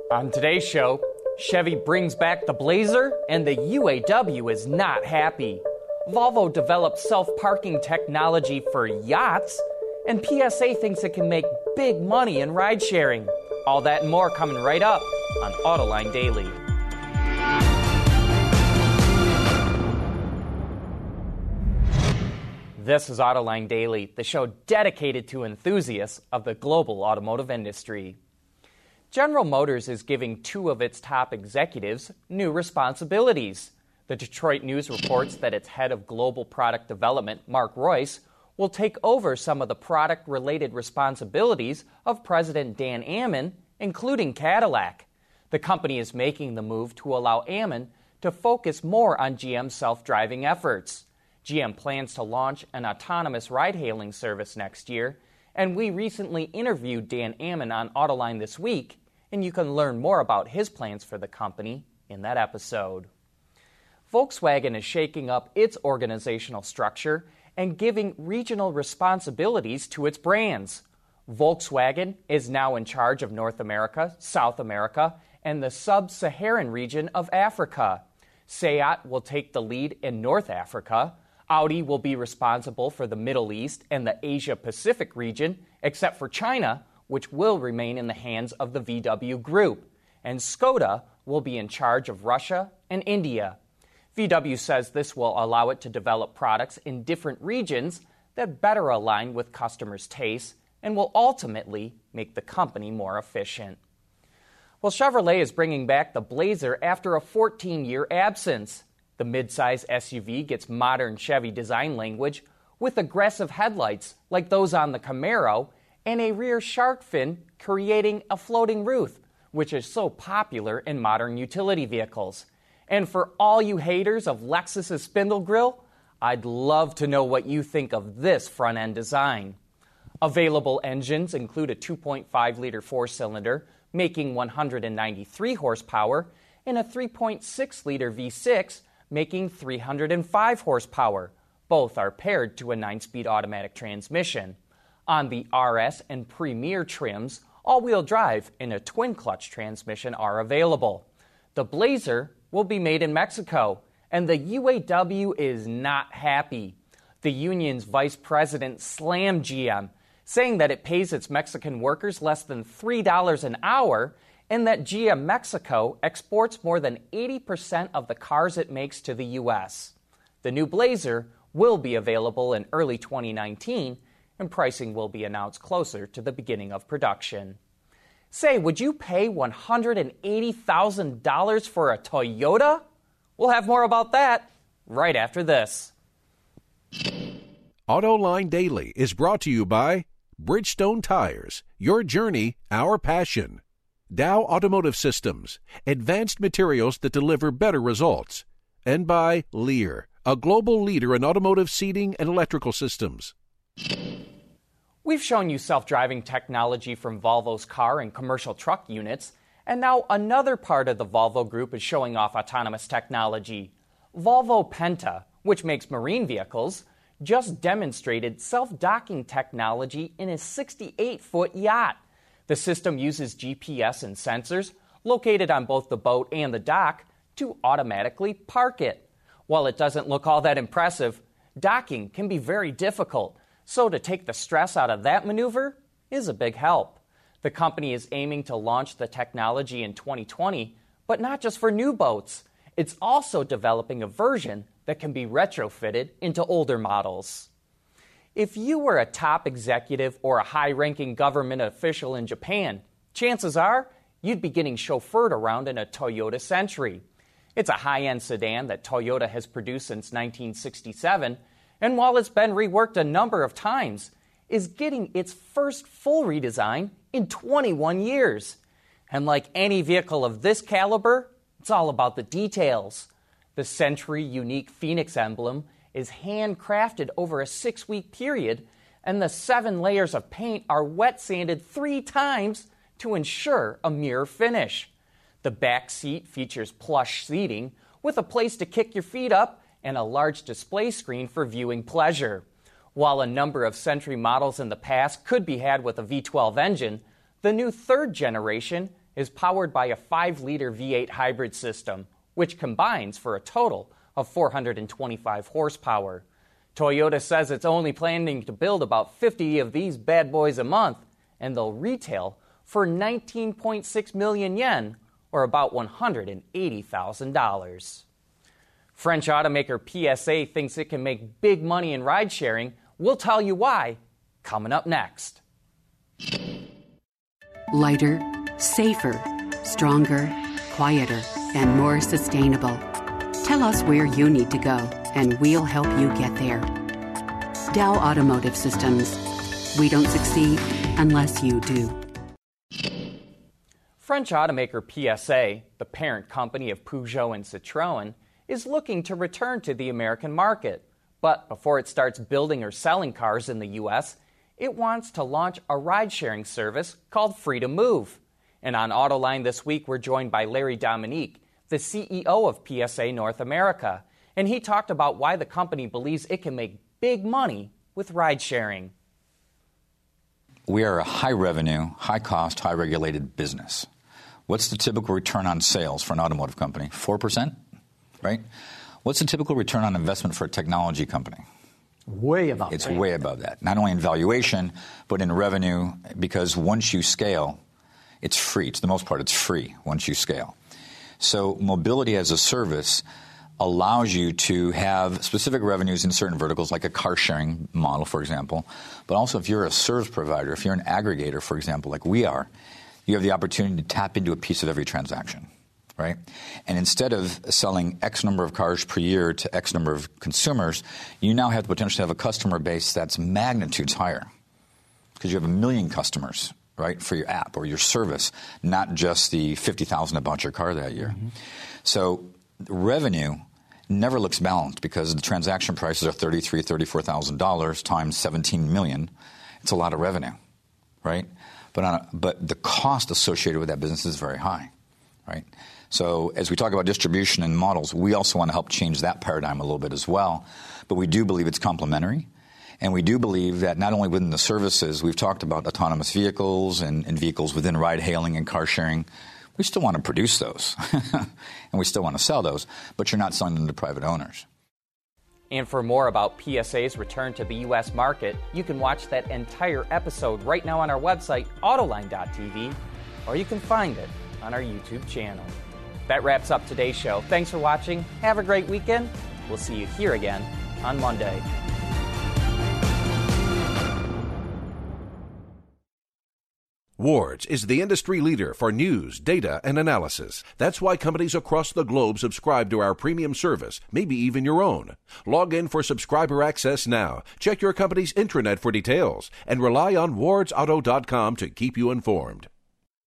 On today's show, Chevy brings back the Blazer and the UAW is not happy. Volvo develops self-parking technology for yachts, and PSA thinks it can make big money in ride-sharing. All that and more coming right up on Autoline Daily. This is Autoline Daily, the show dedicated to enthusiasts of the global automotive industry. General Motors is giving two of its top executives new responsibilities. The Detroit News reports that its head of global product development, Mark Reuss, will take over some of the product-related responsibilities of President Dan Ammann, including Cadillac. The company is making the move to allow Ammann to focus more on GM's self-driving efforts. GM plans to launch an autonomous ride-hailing service next year, and we recently interviewed Dan Ammann on Autoline This Week, and you can learn more about his plans for the company in that episode. Volkswagen is shaking up its organizational structure and giving regional responsibilities to its brands. Volkswagen is now in charge of North America, South America, and the sub-Saharan region of Africa. SEAT will take the lead in North Africa. Audi will be responsible for the Middle East and the Asia-Pacific region, except for China, which will remain in the hands of the VW Group. And Škoda will be in charge of Russia and India. VW says this will allow it to develop products in different regions that better align with customers' tastes and will ultimately make the company more efficient. Well, Chevrolet is bringing back the Blazer after a 14-year absence. The midsize SUV gets modern Chevy design language with aggressive headlights like those on the Camaro and a rear shark fin creating a floating roof, which is so popular in modern utility vehicles. And for all you haters of Lexus's spindle grille, I'd love to know what you think of this front-end design. Available engines include a 2.5-liter four-cylinder making 193 horsepower and a 3.6-liter V6 making 305 horsepower. Both are paired to a 9-speed automatic transmission. On the RS and Premier trims, all-wheel drive and a twin-clutch transmission are available. The Blazer will be made in Mexico, and the UAW is not happy. The union's vice president slammed GM, saying that it pays its Mexican workers less than $3 an hour and that GM Mexico exports more than 80% of the cars it makes to the U.S. The new Blazer will be available in early 2019, and pricing will be announced closer to the beginning of production. Say, would you pay $180,000 for a Toyota? We'll have more about that right after this. Autoline Daily is brought to you by Bridgestone Tires, your journey, our passion. Dow Automotive Systems, advanced materials that deliver better results. And by Lear, a global leader in automotive seating and electrical systems. We've shown you self-driving technology from Volvo's car and commercial truck units, and now another part of the Volvo Group is showing off autonomous technology. Volvo Penta, which makes marine vehicles, just demonstrated self-docking technology in a 68-foot yacht. The system uses GPS and sensors located on both the boat and the dock to automatically park it. While it doesn't look all that impressive, docking can be very difficult, so to take the stress out of that maneuver is a big help. The company is aiming to launch the technology in 2020, but not just for new boats. It's also developing a version that can be retrofitted into older models. If you were a top executive or a high-ranking government official in Japan, chances are you'd be getting chauffeured around in a Toyota Century. It's a high-end sedan that Toyota has produced since 1967, and while it's been reworked a number of times, is getting its first full redesign in 21 years. And like any vehicle of this caliber, it's all about the details. The Century unique Phoenix emblem is handcrafted over a 6-week period, and the 7 layers of paint are wet sanded 3 times to ensure a mirror finish. The back seat features plush seating with a place to kick your feet up and a large display screen for viewing pleasure. While a number of Century models in the past could be had with a V12 engine, the new third generation is powered by a 5-liter V8 hybrid system, which combines for a total of 425 horsepower. Toyota says it's only planning to build about 50 of these bad boys a month, and they'll retail for 19.6 million yen, or about $180,000. French automaker PSA thinks it can make big money in ride-sharing. We'll tell you why, coming up next. Lighter, safer, stronger, quieter, and more sustainable. Tell us where you need to go, and we'll help you get there. Dow Automotive Systems. We don't succeed unless you do. French automaker PSA, the parent company of Peugeot and Citroën, is looking to return to the American market. But before it starts building or selling cars in the U.S., it wants to launch a ride-sharing service called Free2Move. And on Autoline this week, we're joined by Larry Dominique, the CEO of PSA North America. And he talked about why the company believes it can make big money with ride-sharing. We are a high-revenue, high-cost, high-regulated business. What's the typical return on sales for an automotive company? 4%, right? What's the typical return on investment for a technology company? Way above that. It's way above that. Not only in valuation, but in revenue, because once you scale, it's free. To the most part, it's free once you scale. So mobility as a service allows you to have specific revenues in certain verticals, like a car-sharing model, for example. But also if you're a service provider, if you're an aggregator, for example, like we are, you have the opportunity to tap into a piece of every transaction, right? And instead of selling X number of cars per year to X number of consumers, you now have the potential to have a customer base that's magnitudes higher because you have 1 million customers, right, for your app or your service, not just the 50,000 that bought your car that year. Mm-hmm. So revenue never looks balanced because the transaction prices are $33,000, $34,000 times 17 million. It's a lot of revenue, right? But the cost associated with that business is very high, right? So as we talk about distribution and models, we also want to help change that paradigm a little bit as well. But we do believe it's complementary. And we do believe that not only within the services, we've talked about autonomous vehicles and vehicles within ride-hailing and car-sharing. We still want to produce those, and we still want to sell those, but you're not selling them to private owners. And for more about PSA's return to the U.S. market, you can watch that entire episode right now on our website, Autoline.tv, or you can find it on our YouTube channel. That wraps up today's show. Thanks for watching. Have a great weekend. We'll see you here again on Monday. Wards is the industry leader for news, data, and analysis. That's why companies across the globe subscribe to our premium service, maybe even your own. Log in for subscriber access now. Check your company's intranet for details and rely on wardsauto.com to keep you informed.